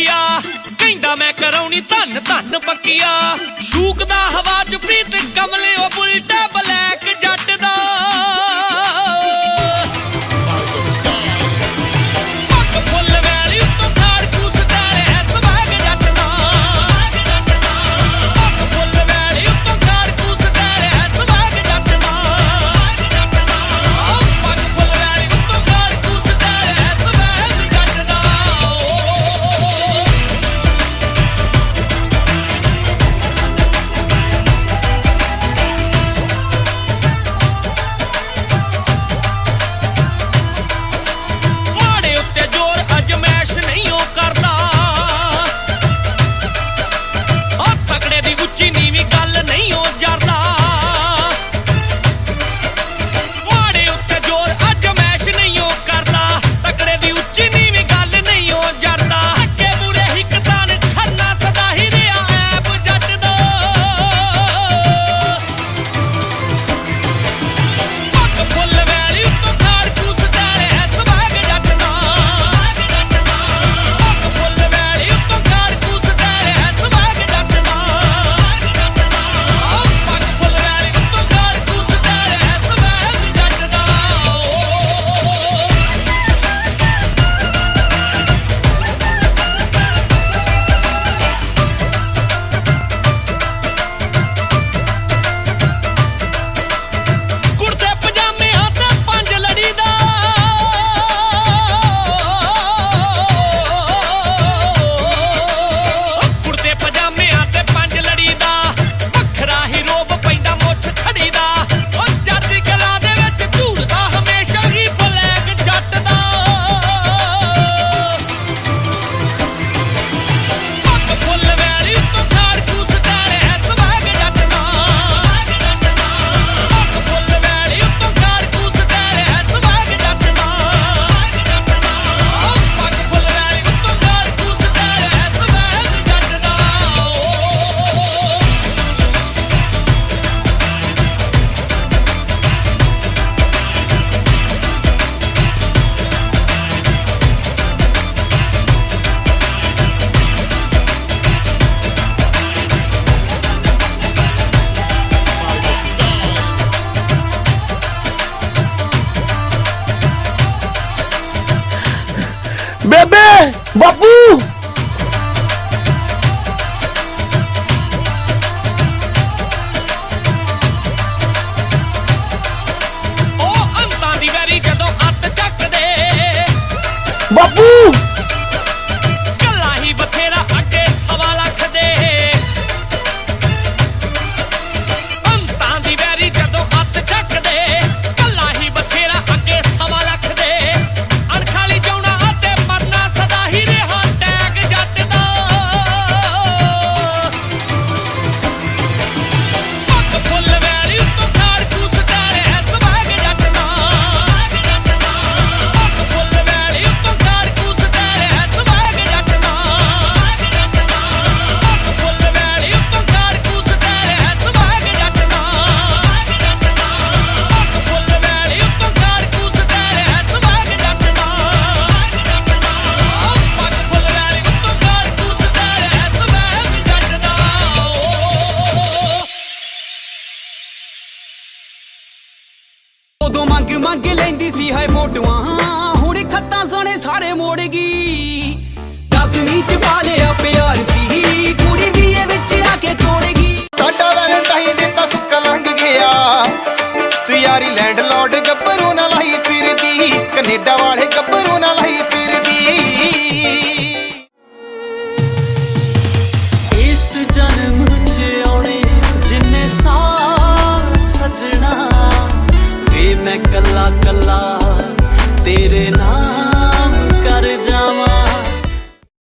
पक्किया कहंदा मैं कराउनी धन धन पक्किया शूकदा हवा च प्रीत कमले ओ बुलटा ब्लैक जट दा बेबे बापू ओ अंतां दी वैरी जदों अत चकदे बापू कल्ला ही बथेरा अगे 1.25 लाख दे अंतां दी वैरी जदों अत चकदे कल्ला ही बथेरा अगे 1.25 लाख दे अणखाली जाउणा ते मरना सदा ही रहा टैग जट दा पग फुੱਲ वैली उत्तों खाड़ कूस डरे स्वैग जट दा पग फुੱਲ वैली उत्तों खाड़ कूस डरे स्वैग जट दा पग फुੱਲ वैली उत्तों खाड़ कूस डरे स्वैग जट दा पग फुੱਲ वैली उत्तों खाड़ कूस डरे स्वैग जट दा पग फुੱਲ वैली उत्तों खाड़ कूस डरे स्वैग जट दा ਉਦੋਂ ਮੰਗ ਮੰਗ ਲੈਂਦੀ ਸੀ ਹਾਏ ਫੋਟੋਆਂ ਹੁਣ ਖੱਤਾਂ ਸਣੇ ਸਾਰੇ ਮੋੜ ਗਈ 10ਵੀਂ ਚ ਪਾ ਲਿਆ ਪਿਆਰ ਸੀ ਕੁੜੀ ਵੀ ਇਹ ਵਿੱਚ ਆ ਕੇ ਤੋੜ ਗਈ ਸਾਡਾ ਵੈਲੈਂਟਾਈਨ ਦਿੱਤਾ ਸੁੱਕਾ ਲੰਘ ਗਿਆ ਤੂੰ ਯਾਰੀ ਲੈਂਡ ਲਾਰਡ ਗੱਭਰੂ ਨਾਲ ਲਾਈ ਫਿਰਦੀ ਕੈਨੇਡਾ ਵਾਲੇ ਗੱਭਰੂ ਨਾਲ ਲਾਈ ਫਿਰਦੀ